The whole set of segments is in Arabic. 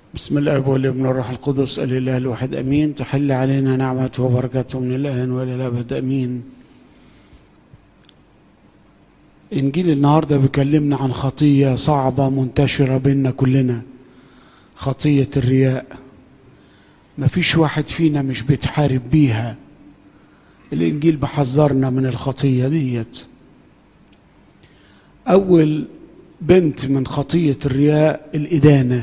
بسم الله والابن والروح القدس الإله الواحد أمين. تحل علينا نعمته وبركاته من الآن وإلى الأبد أمين. إنجيل النهاردة بيكلمنا عن خطية صعبة منتشرة بيننا كلنا، خطية الرياء. مفيش واحد فينا مش بيتحارب بيها. الإنجيل بحذرنا من الخطية ديت. أول بنت من خطية الرياء الإدانة.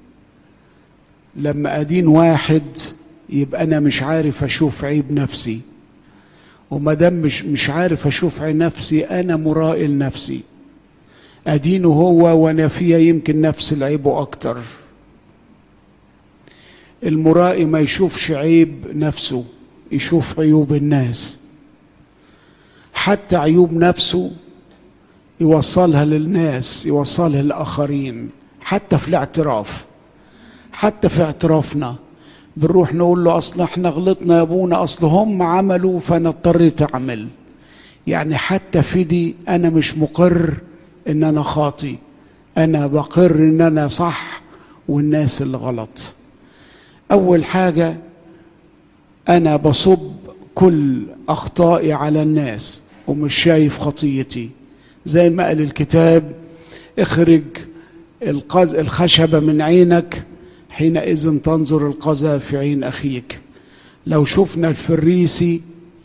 لما أدين واحد يبقى أنا مش عارف أشوف عيب نفسي، ومادام مش عارف أشوف عيب نفسي أنا مرائي لنفسي. أدينه هو وأنا فيها يمكن نفس العيب أكتر. المرائي ما يشوفش عيب نفسه، يشوف عيوب الناس. حتى عيوب نفسه يوصلها للناس، يوصلها للآخرين. حتى في الاعتراف، حتى في اعترافنا بنروح نقول له أصل احنا غلطنا يا ابونا، أصل هم عملوا فأنا اضطريت أعمل. يعني حتى في دي أنا مش مقر إن أنا خاطي، أنا بقر إن أنا صح والناس اللي غلط. أول حاجة أنا بصب كل أخطائي على الناس ومش شايف خطيتي. زي ما قال الكتاب: اخرج الخشبة من عينك حينئذ تنظر القذى في عين أخيك. لو شفنا الفريسي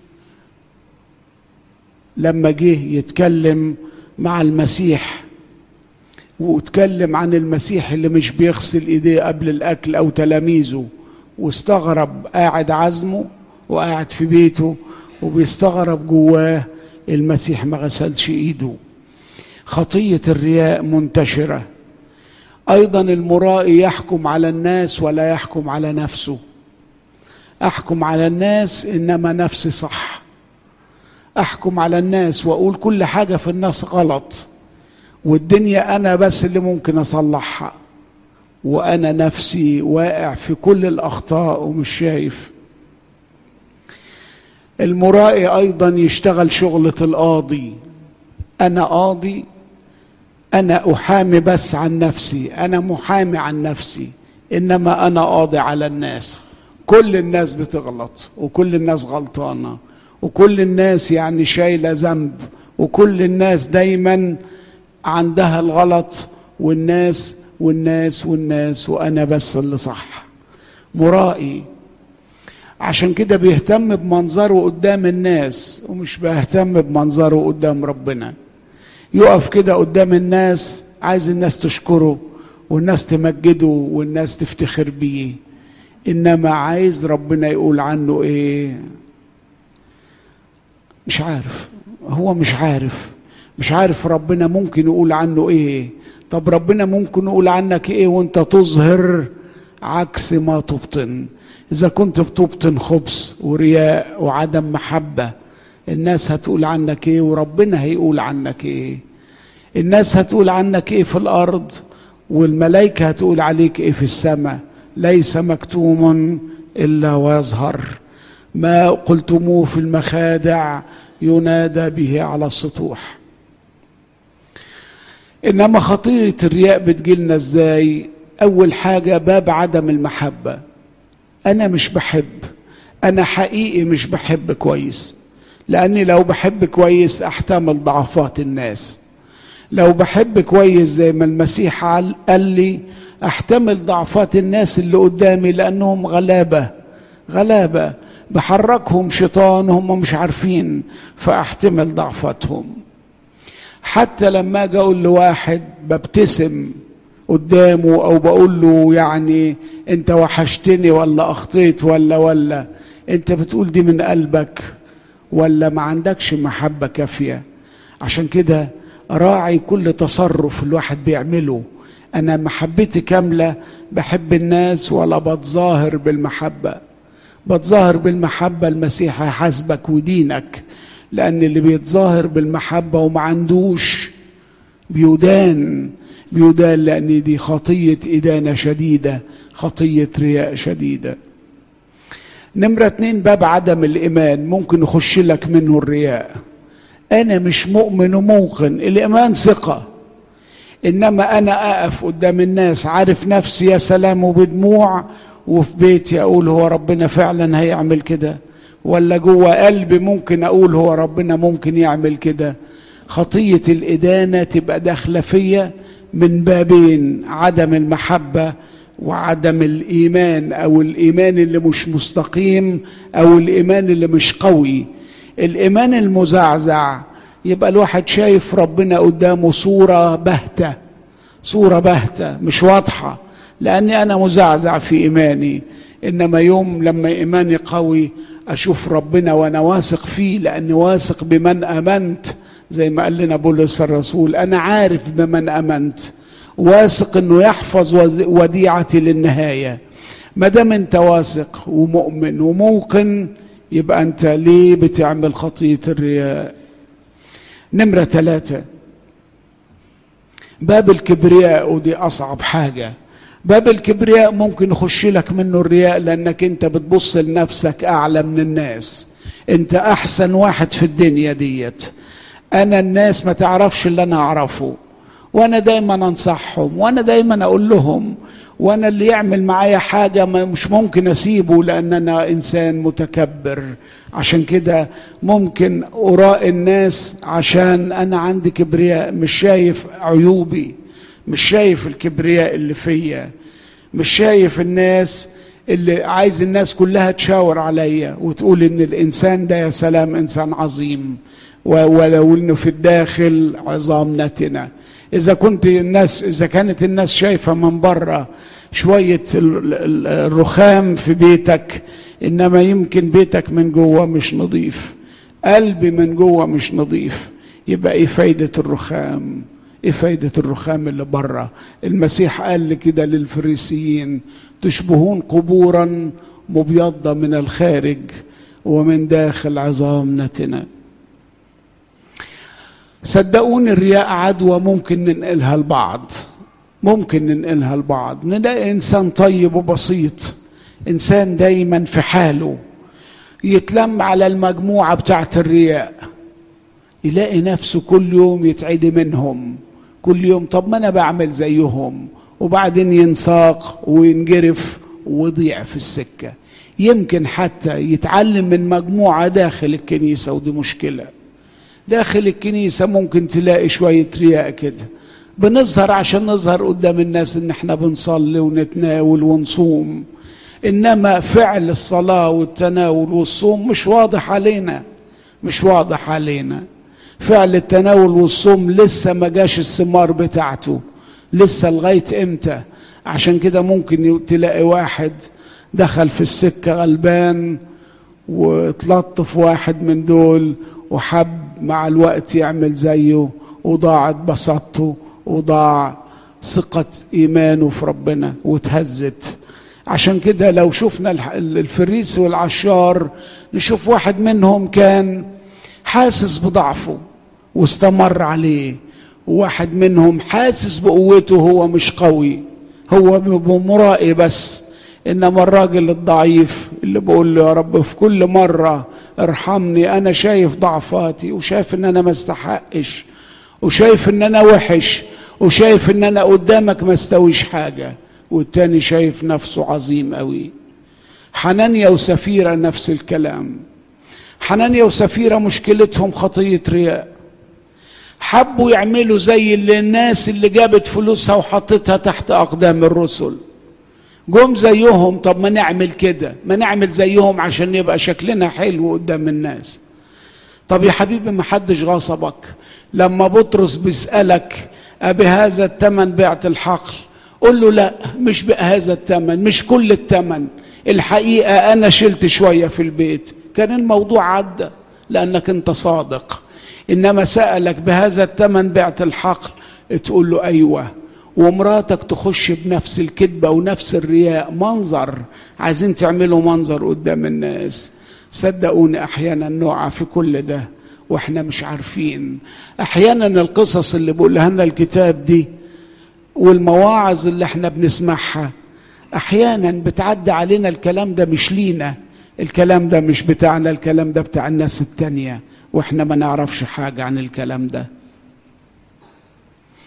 لما جه يتكلم مع المسيح واتكلم عن المسيح اللي مش بيغسل ايديه قبل الاكل او تلاميذه، واستغرب قاعد عزمه وقاعد في بيته وبيستغرب جواه المسيح ما غسلش ايده. خطية الرياء منتشرة. ايضا المرائي يحكم على الناس ولا يحكم على نفسه. احكم على الناس انما نفسي صح. احكم على الناس واقول كل حاجة في الناس غلط، والدنيا انا بس اللي ممكن اصلحها، وانا نفسي واقع في كل الاخطاء ومش شايف. المرائي ايضا يشتغل شغلة القاضي. انا قاضي، أنا أحامي بس عن نفسي، أنا محامي عن نفسي، إنما أنا قاضي على الناس. كل الناس بتغلط وكل الناس غلطانة وكل الناس يعني شايلة ذنب، وكل الناس دايما عندها الغلط، والناس والناس والناس وأنا بس اللي صح. مرائي. عشان كده بيهتم بمنظره قدام الناس ومش بيهتم بمنظره قدام ربنا. يقف كده قدام الناس عايز الناس تشكره والناس تمجده والناس تفتخر بيه، انما عايز ربنا يقول عنه ايه؟ مش عارف. هو مش عارف ربنا ممكن يقول عنه ايه. طب ربنا ممكن يقول عنك ايه وانت تظهر عكس ما تبطن؟ اذا كنت بتبطن خبث ورياء وعدم محبة، الناس هتقول عنك ايه وربنا هيقول عنك ايه؟ الناس هتقول عنك ايه في الارض والملائكة هتقول عليك ايه في السماء؟ ليس مكتوم الا ويظهر، ما قلتموه في المخادع ينادى به على السطوح. انما خطيرة الرياء بتجيلنا ازاي؟ اول حاجة باب عدم المحبة. انا مش بحب، انا حقيقي مش بحب كويس، لأني لو بحب كويس أحتمل ضعفات الناس. لو بحب كويس زي ما المسيح قال لي أحتمل ضعفات الناس اللي قدامي، لأنهم غلابة بحركهم شيطان هم مش عارفين، فأحتمل ضعفاتهم. حتى لما أجي أقول لواحد ببتسم قدامه أو بقول له يعني أنت وحشتني ولا أخطيت ولا أنت بتقول دي من قلبك ولا ما عندكش محبة كافية؟ عشان كده راعي كل تصرف الواحد بيعمله. أنا محبتي كاملة، بحب الناس ولا بتظاهر بالمحبة؟ بتظاهر بالمحبة المسيح هيحاسبك ودينك، لأن اللي بيتظاهر بالمحبة وما عندوش بيدان، لأن دي خطية إدانة شديدة، خطية رياء شديدة. نمرة 2 باب عدم الإيمان. ممكن يخش لك منه الرياء. أنا مش مؤمن وموقن. الإيمان ثقة. انما انا اقف قدام الناس عارف نفسي يا سلام وبدموع، وفي بيتي اقول هو ربنا فعلا هيعمل كده، ولا جوه قلبي ممكن اقول هو ربنا ممكن يعمل كده. خطية الإدانة تبقى داخلة فيا من بابين: عدم المحبة وعدم الإيمان، أو الإيمان اللي مش مستقيم، أو الإيمان اللي مش قوي. الإيمان المزعزع يبقى الواحد شايف ربنا قدامه صورة باهتة، صورة باهتة مش واضحة، لأني أنا مزعزع في إيماني. إنما يوم لما إيماني قوي أشوف ربنا وأنا واثق فيه، لأني واثق بمن أمنت، زي ما قال لنا بولس الرسول: أنا عارف بمن أمنت، واثق إنه يحفظ وديعتي للنهاية. ما دام أنت واثق ومؤمن وموقن، يبقى أنت ليه بتعمل خطية الرياء؟ نمرة 3، باب الكبرياء، ودي أصعب حاجة. باب الكبرياء ممكن يخش لك منه الرياء، لأنك أنت بتبص لنفسك أعلى من الناس، أنت أحسن واحد في الدنيا ديت. أنا الناس ما تعرفش اللي أنا أعرفه، وأنا دايما أنصحهم، وأنا دايما أقول لهم، وأنا اللي يعمل معايا حاجة مش ممكن أسيبه، لأن أنا إنسان متكبر. عشان كده ممكن أراء الناس عشان أنا عندي كبرياء، مش شايف عيوبي، مش شايف الكبرياء اللي فيا، مش شايف الناس اللي عايز الناس كلها تشاور عليا وتقول إن الإنسان ده يا سلام إنسان عظيم، ولو إنه في الداخل عظام نتنة. إذا كانت الناس شايفة من بره شوية الرخام في بيتك، إنما يمكن بيتك من جوه مش نظيف، قلبي من جوه مش نظيف، يبقى إيه فايدة الرخام؟ إيه فايدة الرخام اللي بره؟ المسيح قال كده للفريسيين: تشبهون قبورا مبيضة من الخارج ومن داخل عظام نتنة. صدقوني الرياء عدوى ممكن ننقلها لبعض. نلاقي إنسان طيب وبسيط، إنسان دايما في حاله، يتلم على المجموعة بتاعت الرياء، يلاقي نفسه كل يوم يتعدي منهم، كل يوم طب ما أنا بعمل زيهم، وبعدين ينساق وينجرف ويضيع في السكة. يمكن حتى يتعلم من مجموعة داخل الكنيسة، ودي مشكلة. داخل الكنيسة ممكن تلاقي شوية رياء كده، بنظهر عشان نظهر قدام الناس ان احنا بنصلي ونتناول ونصوم، انما فعل الصلاة والتناول والصوم مش واضح علينا. فعل التناول والصوم لسه ما جاش الثمار بتاعته، لسه لغاية امتى؟ عشان كده ممكن تلاقي واحد دخل في السكة غلبان واتلطف واحد من دول وحب مع الوقت يعمل زيه، وضاعت بساطته وضاع ثقة إيمانه في ربنا وتهزت. عشان كده لو شفنا الفريسي والعشار، نشوف واحد منهم كان حاسس بضعفه واستمر عليه، وواحد منهم حاسس بقوته، هو مش قوي، هو بمرائي بس. إنما الراجل الضعيف اللي بقول له: يا رب في كل مرة ارحمني، أنا شايف ضعفاتي، وشايف إن أنا ما استحقش، وشايف إن أنا وحش، وشايف إن أنا قدامك ما استويش حاجة. والتاني شايف نفسه عظيم قوي. حنانيا وسفيرة نفس الكلام. حنانيا وسفيرة مشكلتهم خطية رياء، حبوا يعملوا زي الناس اللي جابت فلوسها وحطتها تحت أقدام الرسل، جم زيهم. طب ما نعمل كده، ما نعمل زيهم عشان يبقى شكلنا حلو قدام الناس. طب يا حبيبي ما حدش غصبك. لما بطرس بيسألك: أبهذا الثمن بعت الحقل؟ قل له: لا، مش بهذا الثمن، مش كل الثمن، الحقيقة أنا شلت شوية في البيت. كان الموضوع عدى لأنك أنت صادق. إنما سألك: بهذا الثمن بعت الحقل؟ تقول له: أيوة. ومراتك تخش بنفس الكذبة ونفس الرياء، منظر، عايزين تعملوا منظر قدام الناس. صدقوني أحيانا نقع في كل ده وإحنا مش عارفين. أحيانا القصص اللي بقولها لنا الكتاب دي والمواعظ اللي احنا بنسمعها، أحيانا بتعدي علينا الكلام ده مش لينا، الكلام ده مش بتاعنا، الكلام ده بتاع الناس التانية، وإحنا ما نعرفش حاجة عن الكلام ده.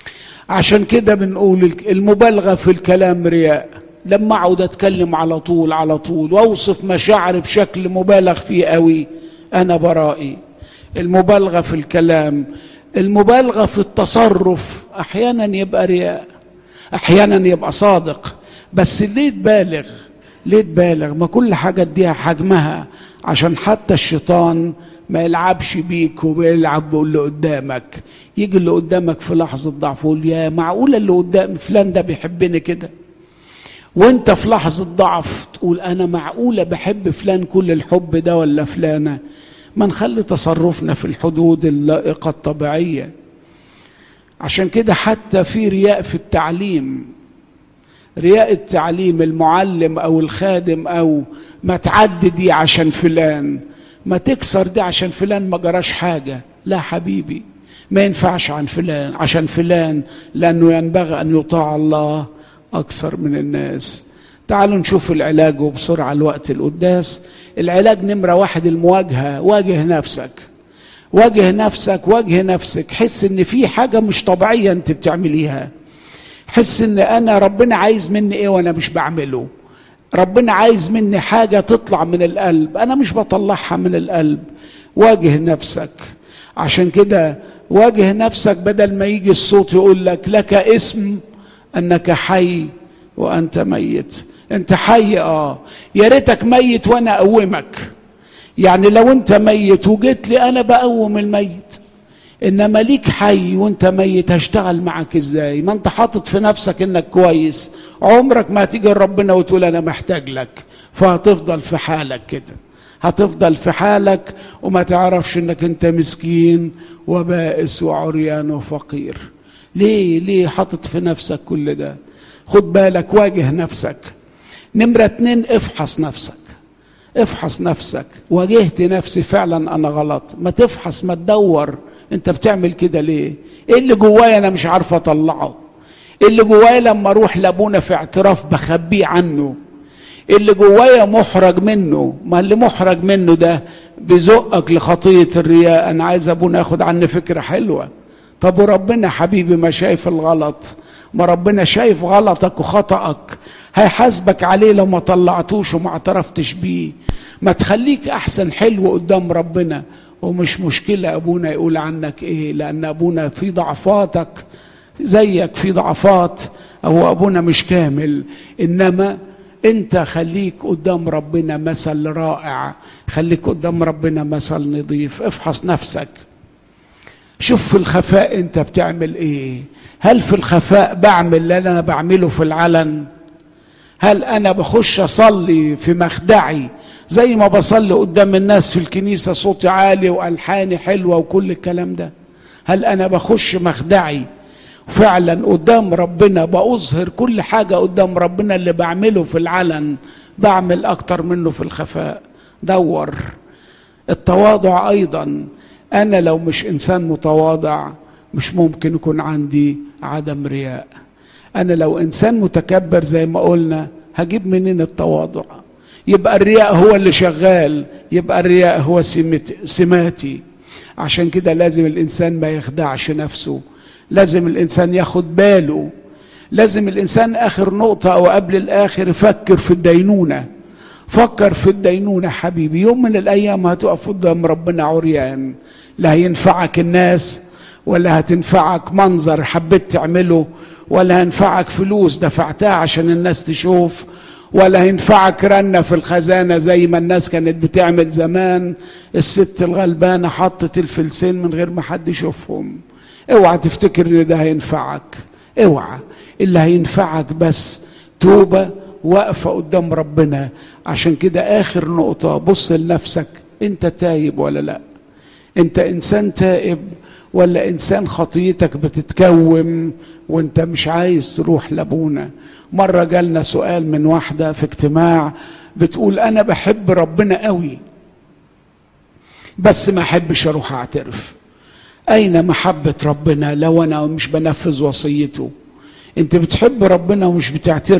عشان كده بنقول المبالغة في الكلام رياء. لما اقعد اتكلم على طول واوصف مشاعري بشكل مبالغ فيه قوي، انا برائي. المبالغة في الكلام، المبالغة في التصرف، احيانا يبقى رياء، احيانا يبقى صادق. بس ليه تبالغ؟ ما كل حاجة اديها حجمها، عشان حتى الشيطان ما يلعبش بيك وبيلعب باللي قدامك. يجي اللي قدامك في لحظة ضعف يقول يا معقولة اللي قدام فلان ده بيحبني كده، وانت في لحظة ضعف تقول انا معقولة بحب فلان كل الحب ده ولا فلانة. ما نخلي تصرفنا في الحدود اللائقة الطبيعية. عشان كده حتى في رياء في التعليم، رياء التعليم، المعلم او الخادم، او ما تعدي دي عشان فلان، ما تكسر دي عشان فلان ما جراش حاجة. لا حبيبي، ما ينفعش عشان فلان، لأنه ينبغي أن يطاع الله أكثر من الناس. تعالوا نشوف العلاج وبسرعة الوقت القداس. العلاج نمرة 1 المواجهة. واجه نفسك، حس ان في حاجة مش طبيعية انت بتعمليها. حس ان انا ربنا عايز مني ايه وانا مش بعمله. ربنا عايز مني حاجة تطلع من القلب، انا مش بطلعها من القلب. واجه نفسك. عشان كده واجه نفسك، بدل ما يجي الصوت يقول لك اسم انك حي وانت ميت. انت حي، يا ريتك ميت وانا اقومك. يعني لو انت ميت وجيت لي انا بقوم الميت، انما ليك حي وانت ميت، هشتغل معك ازاي؟ ما انت حاطط في نفسك انك كويس. عمرك ما هتيجي لربنا وتقول انا محتاج لك، فهتفضل في حالك كده، هتفضل في حالك وما تعرفش انك انت مسكين وبائس وعريان وفقير. ليه حاطط في نفسك كل ده؟ خد بالك، واجه نفسك. نمرة 2 افحص نفسك. واجهت نفسي فعلا انا غلط. ما تفحص، ما تدور انت بتعمل كده ليه. ايه اللي جوايا انا مش عارف اطلعه؟ ايه اللي جوايا لما اروح لابونا في اعتراف بخبيه عنه؟ ايه اللي جوايا محرج منه؟ ما اللي محرج منه ده بيزقك لخطية الرياء. انا عايز ابونا ياخد عني فكرة حلوة. طب وربنا حبيبي ما شايف الغلط؟ ما ربنا شايف غلطك وخطأك، هيحاسبك عليه لو ما طلعتوش وما اعترفتش بيه. ما تخليك احسن حلو قدام ربنا. ومش مشكلة ابونا يقول عنك ايه، لان ابونا في ضعفاتك زيك في ضعفات، هو ابونا مش كامل. انما انت خليك قدام ربنا مثل رائع، خليك قدام ربنا مثل نظيف. افحص نفسك، شوف في الخفاء انت بتعمل ايه. هل في الخفاء بعمل اللي انا بعمله في العلن؟ هل انا بخش اصلي في مخدعي زي ما بصلي قدام الناس في الكنيسة صوتي عالي والحاني حلوة وكل الكلام ده؟ هل انا بخش مخدعي فعلا قدام ربنا بأظهر كل حاجة قدام ربنا؟ اللي بعمله في العلن بعمل اكتر منه في الخفاء. دور. التواضع ايضا. انا لو مش انسان متواضع مش ممكن يكون عندي عدم رياء. انا لو انسان متكبر زي ما قلنا هجيب منين التواضع؟ يبقى الرياء هو اللي شغال، يبقى الرياء هو سماتي. عشان كده لازم الانسان ما يخدعش نفسه، لازم الانسان ياخد باله، لازم الانسان اخر نقطة او قبل الاخر يفكر في الدينونة. فكر في الدينونة حبيبي. يوم من الايام هتقف قدام ربنا عريان، لا هينفعك الناس، ولا هتنفعك منظر حبيت تعمله، ولا هينفعك فلوس دفعتها عشان الناس تشوف، ولا هينفعك رنة في الخزانة زي ما الناس كانت بتعمل زمان. الست الغلبانة حطت الفلسين من غير ما حد يشوفهم. اوعى تفتكر ان ده هينفعك، اوعى. اللي هينفعك بس توبة واقفة قدام ربنا. عشان كده اخر نقطة، بص لنفسك، انت تايب ولا لا؟ انت انسان تائب ولا انسان خطيتك بتتكوم وانت مش عايز تروح لابونا؟ مرة جالنا سؤال من واحدة في اجتماع بتقول انا بحب ربنا قوي بس ما احبش اروح اعترف. اين محبة ربنا لو انا مش بنفذ وصيته؟ انت بتحب ربنا ومش بتعترف.